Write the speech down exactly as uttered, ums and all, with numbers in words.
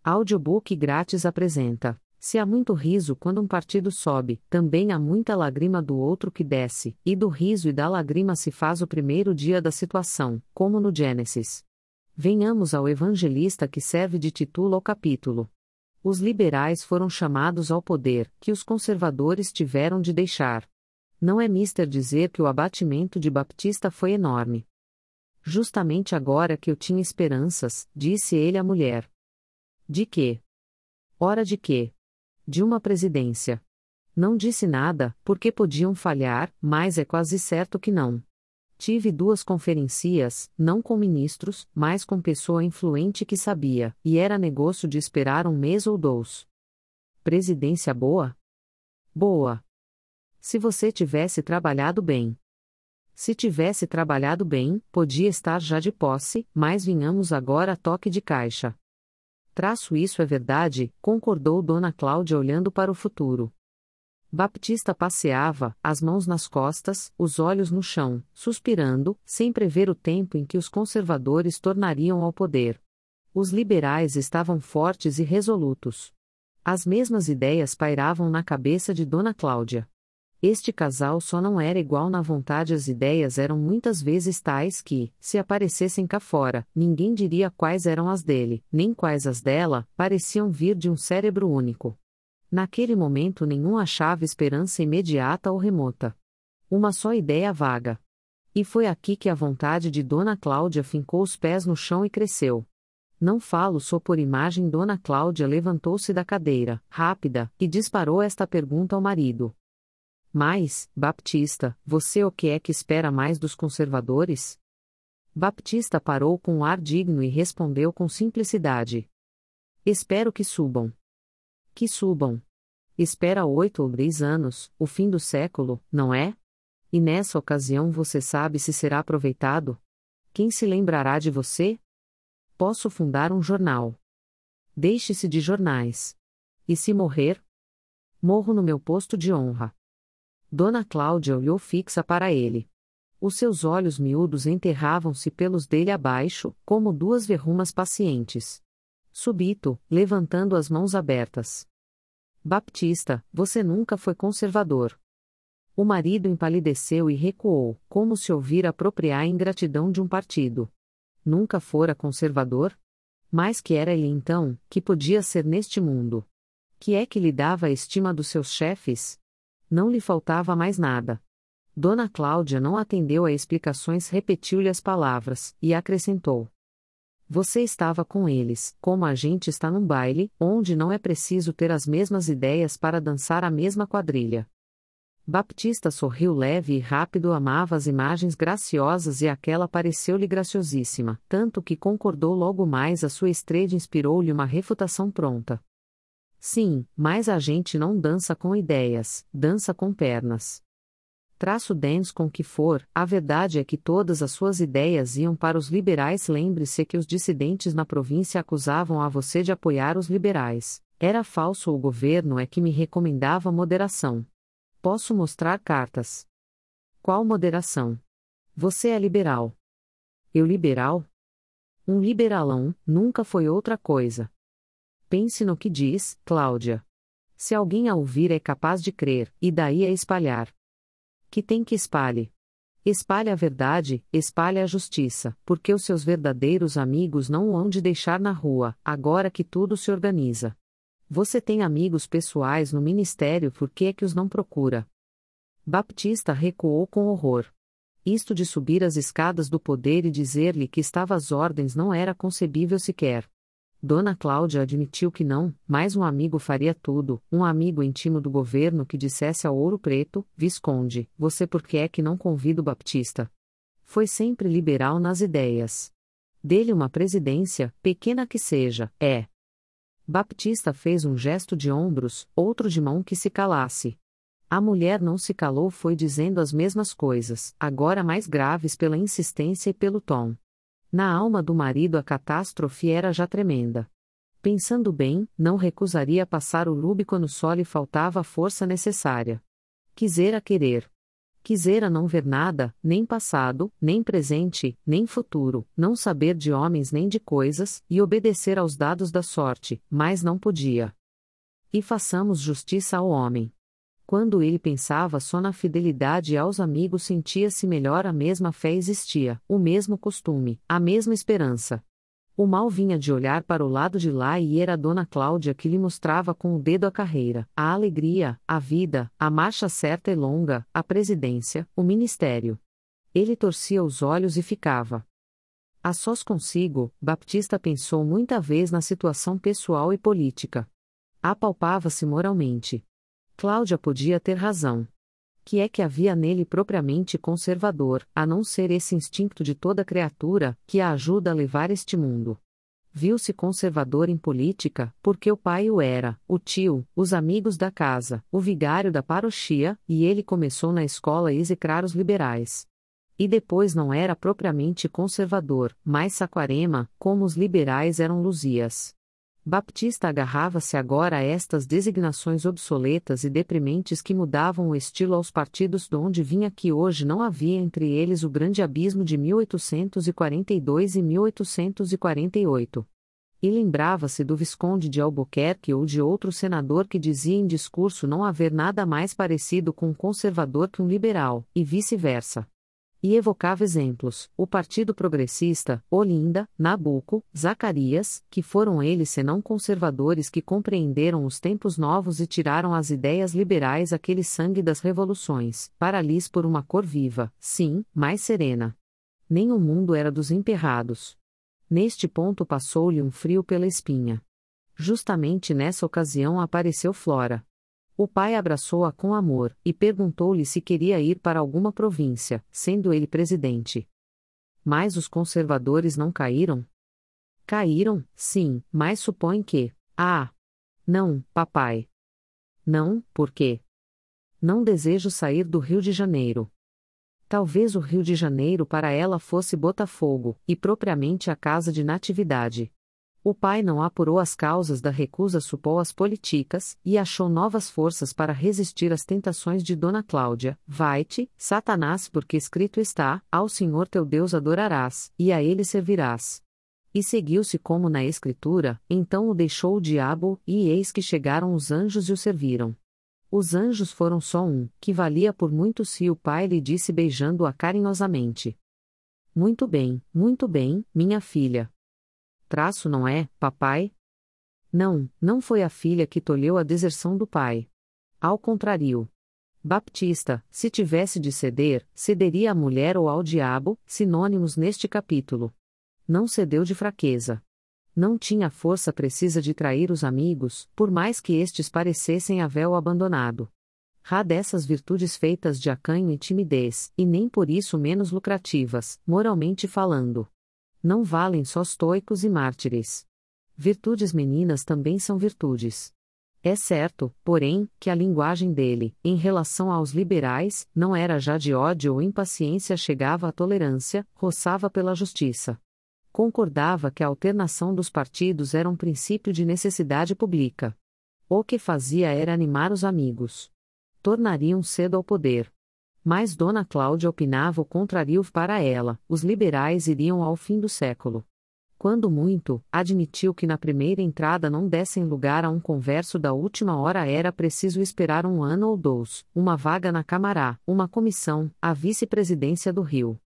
Audiobook grátis apresenta: se há muito riso quando um partido sobe, também há muita lágrima do outro que desce, e do riso e da lágrima se faz o primeiro dia da situação, como no Gênesis. Venhamos ao evangelista que serve de título ao capítulo. Os liberais foram chamados ao poder, que os conservadores tiveram de deixar. Não é mister dizer que o abatimento de Baptista foi enorme. Justamente agora que eu tinha esperanças, disse ele à mulher. De quê? Ora de quê? De uma presidência. Não disse nada, porque podiam falhar, mas é quase certo que não. Tive duas conferencias, não com ministros, mas com pessoa influente que sabia, e era negócio de esperar um mês ou dois. Presidência boa? Boa. Se você tivesse trabalhado bem. Se tivesse trabalhado bem, podia estar já de posse, mas vinhamos agora a toque de caixa. Traço isso é verdade, concordou Dona Cláudia olhando para o futuro. Baptista passeava, as mãos nas costas, os olhos no chão, suspirando, sem prever o tempo em que os conservadores tornariam ao poder. Os liberais estavam fortes e resolutos. As mesmas ideias pairavam na cabeça de Dona Cláudia. Este casal só não era igual na vontade, as ideias eram muitas vezes tais que, se aparecessem cá fora, ninguém diria quais eram as dele, nem quais as dela, pareciam vir de um cérebro único. Naquele momento nenhum achava esperança imediata ou remota. Uma só ideia vaga. E foi aqui que a vontade de Dona Cláudia fincou os pés no chão e cresceu. Não falo só por imagem. Dona Cláudia levantou-se da cadeira, rápida, e disparou esta pergunta ao marido. Mas, Baptista, você o que é que espera mais dos conservadores? Baptista parou com um ar digno e respondeu com simplicidade. Espero que subam. Que subam. Espera oito ou dez anos, o fim do século, não é? E nessa ocasião você sabe se será aproveitado? Quem se lembrará de você? Posso fundar um jornal. Deixe-se de jornais. E se morrer? Morro no meu posto de honra. Dona Cláudia olhou fixa para ele. Os seus olhos miúdos enterravam-se pelos dele abaixo, como duas verrumas pacientes. Subito, levantando as mãos abertas. Baptista, você nunca foi conservador. O marido empalideceu e recuou, como se ouvira apropriar a ingratidão de um partido. Nunca fora conservador? Mas que era ele então, que podia ser neste mundo? Que é que lhe dava a estima dos seus chefes? Não lhe faltava mais nada. Dona Cláudia não atendeu a explicações, repetiu-lhe as palavras, e acrescentou. Você estava com eles, como a gente está num baile, onde não é preciso ter as mesmas ideias para dançar a mesma quadrilha. Baptista sorriu leve e rápido, amava as imagens graciosas e aquela pareceu-lhe graciosíssima, tanto que concordou logo mais. A sua estrela inspirou-lhe uma refutação pronta. Sim, mas a gente não dança com ideias, dança com pernas. Traço dance com que for, a verdade é que todas as suas ideias iam para os liberais. Lembre-se que os dissidentes na província acusavam a você de apoiar os liberais. Era falso, o governo é que me recomendava moderação. Posso mostrar cartas. Qual moderação? Você é liberal. Eu liberal? Um liberalão, nunca foi outra coisa. Pense no que diz, Cláudia. Se alguém a ouvir é capaz de crer, e daí a espalhar. Que tem que espalhe? Espalhe a verdade, espalhe a justiça, porque os seus verdadeiros amigos não o hão de deixar na rua, agora que tudo se organiza. Você tem amigos pessoais no ministério, por que é que os não procura? Baptista recuou com horror. Isto de subir as escadas do poder e dizer-lhe que estava às ordens não era concebível sequer. Dona Cláudia admitiu que não, mas um amigo faria tudo, um amigo íntimo do governo que dissesse ao Ouro Preto, Visconde, você por que é que não convida o Baptista? Foi sempre liberal nas ideias. Dê-lhe uma presidência, pequena que seja, é. Baptista fez um gesto de ombros, outro de mão que se calasse. A mulher não se calou, foi dizendo as mesmas coisas, agora mais graves pela insistência e pelo tom. Na alma do marido a catástrofe era já tremenda. Pensando bem, não recusaria passar o Rubicon, só lhe faltava a força necessária. Quisera querer. Quisera não ver nada, nem passado, nem presente, nem futuro, não saber de homens nem de coisas, e obedecer aos dados da sorte, mas não podia. E façamos justiça ao homem. Quando ele pensava só na fidelidade aos amigos, sentia-se melhor, a mesma fé existia, o mesmo costume, a mesma esperança. O mal vinha de olhar para o lado de lá e era Dona Cláudia que lhe mostrava com o dedo a carreira, a alegria, a vida, a marcha certa e longa, a presidência, o ministério. Ele torcia os olhos e ficava a sós consigo. Baptista pensou muita vez na situação pessoal e política. Apalpava-se moralmente. Cláudia podia ter razão. Que é que havia nele propriamente conservador, a não ser esse instinto de toda criatura, que a ajuda a levar este mundo? Viu-se conservador em política, porque o pai o era, o tio, os amigos da casa, o vigário da parochia, e ele começou na escola a execrar os liberais. E depois não era propriamente conservador, mas Saquarema, como os liberais eram Luzias. Baptista agarrava-se agora a estas designações obsoletas e deprimentes que mudavam o estilo aos partidos de onde vinha, que hoje não havia entre eles o grande abismo de mil oitocentos e quarenta e dois e mil oitocentos e quarenta e oito. E lembrava-se do Visconde de Albuquerque ou de outro senador que dizia em discurso não haver nada mais parecido com um conservador que um liberal, e vice-versa. E evocava exemplos: o Partido Progressista, Olinda, Nabuco, Zacarias, que foram eles senão conservadores que compreenderam os tempos novos e tiraram às ideias liberais aquele sangue das revoluções, para lhes por uma cor viva, sim, mais serena. Nem o mundo era dos emperrados. Neste ponto passou-lhe um frio pela espinha. Justamente nessa ocasião apareceu Flora. O pai abraçou-a com amor, e perguntou-lhe se queria ir para alguma província, sendo ele presidente. Mas os conservadores não caíram? Caíram, sim, mas supõe que... Ah! Não, papai. Não, por quê? Não desejo sair do Rio de Janeiro. Talvez o Rio de Janeiro para ela fosse Botafogo, e propriamente a casa de Natividade. O pai não apurou as causas da recusa, supôs as políticas, e achou novas forças para resistir às tentações de Dona Cláudia. Vai-te, Satanás, porque escrito está: ao Senhor teu Deus adorarás, e a ele servirás. E seguiu-se como na Escritura. Então o deixou o diabo, e eis que chegaram os anjos e o serviram. Os anjos foram só um, que valia por muito, se o pai lhe disse beijando-a carinhosamente. Muito bem, muito bem, minha filha. Traço, não é, papai? Não, não foi a filha que tolheu a deserção do pai. Ao contrário. Baptista, se tivesse de ceder, cederia à mulher ou ao diabo, sinônimos neste capítulo. Não cedeu de fraqueza. Não tinha a força precisa de trair os amigos, por mais que estes parecessem a véu abandonado. Rá dessas virtudes feitas de acanho e timidez, e nem por isso menos lucrativas, moralmente falando. Não valem só estoicos e mártires. Virtudes meninas também são virtudes. É certo, porém, que a linguagem dele, em relação aos liberais, não era já de ódio ou impaciência, chegava à tolerância, roçava pela justiça. Concordava que a alternação dos partidos era um princípio de necessidade pública. O que fazia era animar os amigos. Tornariam cedo ao poder. Mas Dona Cláudia opinava o contrário para ela: os liberais iriam ao fim do século. Quando muito, admitiu que na primeira entrada não dessem lugar a um converso da última hora, era preciso esperar um ano ou dois, uma vaga na Câmara, uma comissão, a vice-presidência do Rio.